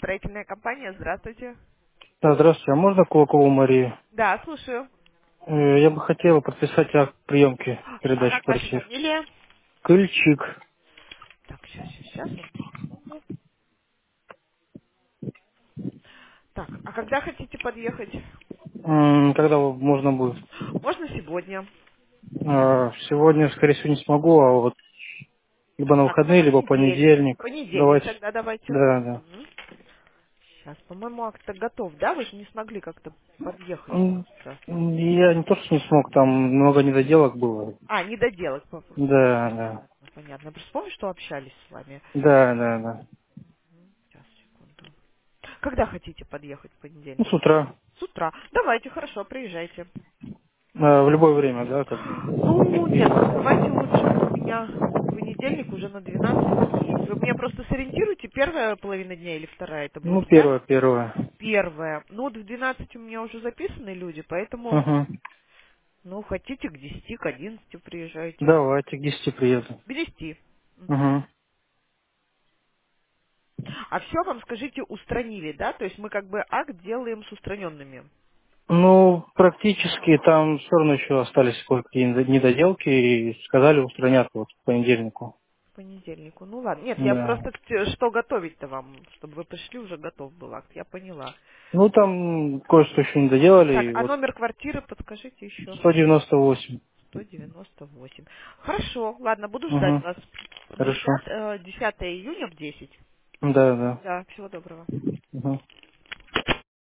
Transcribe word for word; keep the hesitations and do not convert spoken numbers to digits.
строительная компания. Здравствуйте. Да, здравствуйте. А можно Кулакову Марию? Да, слушаю. Э, Я бы хотела подписать акт приемки А передачи как ваша квартир. фамилия? Кыльчик. Так, сейчас, сейчас, сейчас. Одну секунду. Так, а когда хотите подъехать? М, Когда можно будет? Можно сегодня. А, Сегодня, скорее всего, не смогу, а вот либо на Так, в выходные, либо понедельник. В понедельник. понедельник Давайте. тогда давайте. Да, да. Сейчас, по-моему, акт готов, да? Вы же не смогли как-то подъехать М, просто. Я не то, что не смог, там много недоделок было. А, недоделок попросту. Да, да. Понятно, понятно. Я просто помню, что общались с вами. Да, да, да. Сейчас, секунду. Когда хотите подъехать в Ну, с понедельник? утра. С утра. Давайте, хорошо, приезжайте. А, В любое время, да, как бы. Ну, нет, давайте лучше у меня понедельник уже на двенадцать запишусь. Вы меня просто сориентируете, первая половина дня или вторая это Ну, будет, да? первое, первое. Первая. Ну, вот в двенадцать у меня уже записаны люди, поэтому, Угу. ну, хотите к десяти, к одиннадцати приезжайте. Давайте, к десяти приеду. К десяти. Мгм. Угу. А все вам, скажите, устранили, да? То есть мы как бы акт делаем с устраненными. Ну, практически там все равно еще остались кое-какие недо- недоделки и сказали устранят вот к понедельнику. К понедельнику. Ну ладно. Нет, я Да. просто т- что готовить-то вам, чтобы вы пришли, уже готов был акт. Я поняла. Ну, там кое-что еще не доделали, Так, и а вот номер квартиры подскажите еще. сто девяносто восемь. сто девяносто восемь. Хорошо, ладно, буду ждать Угу. вас. Хорошо. десятое июня в десять. Да, да. Да, всего доброго. Угу.